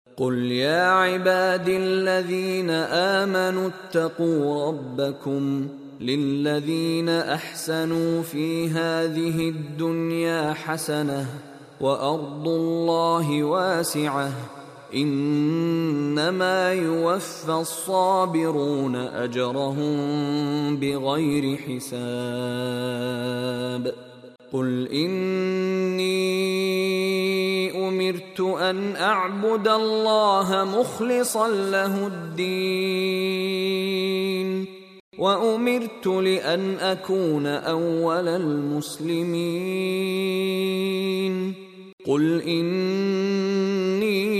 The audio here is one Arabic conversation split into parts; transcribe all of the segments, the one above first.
قل يا عبادي الذين آمنوا اتقوا ربكم للذين أحسنوا في هذه الدنيا حسنة وأرض الله واسعة إنما يوفى الصابرون أجرهم بغير حساب. قل إني أمرت أن أعبد الله مخلصا له الدين وأمرت لأن أكون أول المسلمين. قل إني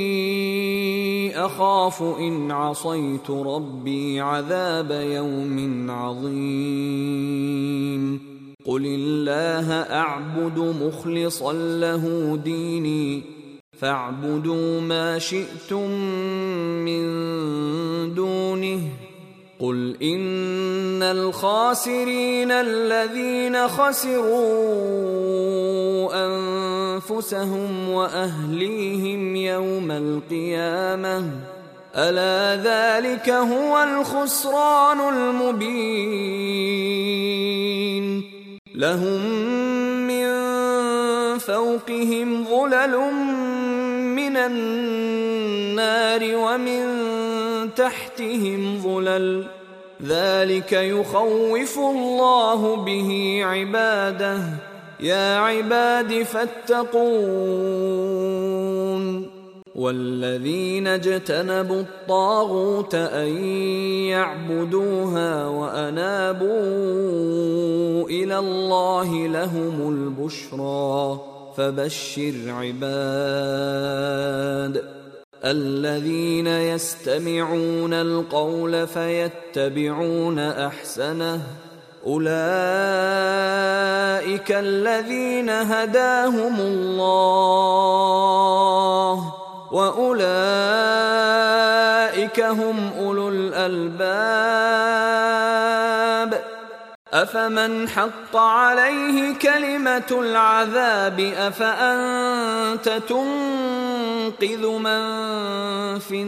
أخاف إن عصيت ربي عذاب يوم عظيم. قل الله أعبد مخلصا له ديني فاعبدوا ما شئتم من دونه. قل إن الخاسرين الذين خسروا أنفسهم وأهليهم يوم القيامة ألا ذلك هو الخسران المبين. لهم من فوقهم ظلل من النار ومن تحتهم ظلل ذلك يخوف الله به عباده يا عباد فاتقون. والذين اجتنبوا الطاغوت أن يعبدوها وأنابوا إلى الله لهم البشرى فبشر عباد. الذين يستمعون القول فيتبعون أحسنه أولئك الذين هداهم الله وأولئك هم أولو الألباب. أفمن حق عليه كلمة العذاب أفأنت تنقذ من في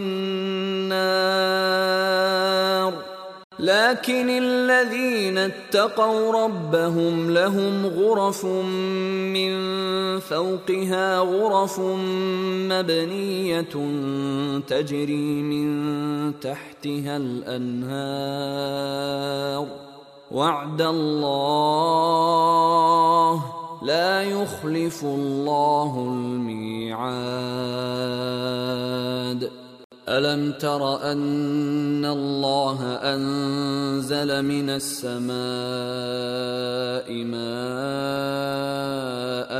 النار. لكن الذين اتقوا ربهم لهم غرف من فوقها غرف مبنية تجري من تحتها الأنهار وعد الله لا يخلف الله الميعاد. ألم تر أن الله أنزل من السماء ماء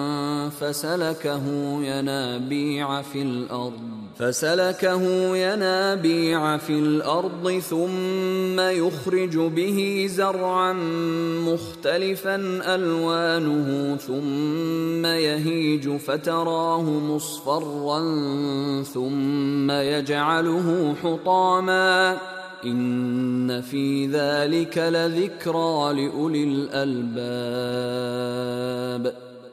فسلكه ينابيع في الأرض ثم يخرج به زرعا مختلفا ألوانه ثم يهيج فتراه مصفرا ثم يجعله حطاما إن في ذلك لذكرى لأولي الألباب.